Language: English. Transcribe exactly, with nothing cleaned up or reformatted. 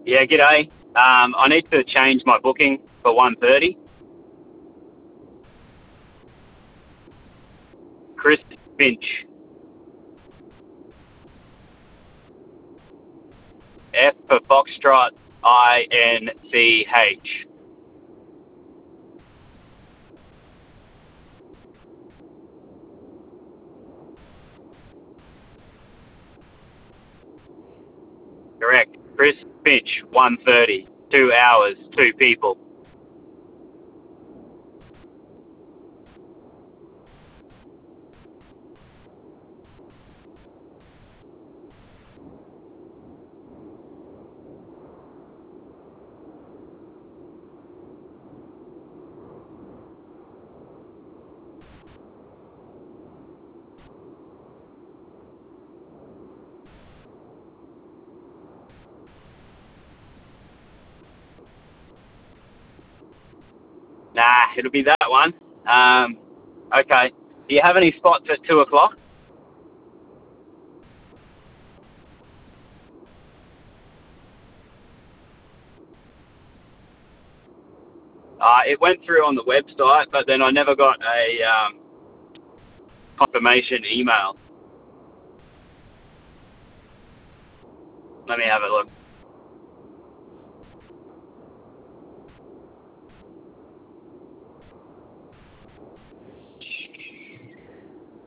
Yeah, g'day. Um, I need to change my booking for one thirty. Chris Finch. F for Foxtrot, I N C H. Correct. Chris Finch, one thirty. Two hours, two people. Nah, it'll be that one. Um, okay. Do you have any spots at two o'clock? Uh, it went through on the website, but then I never got a um, confirmation email. Let me have a look.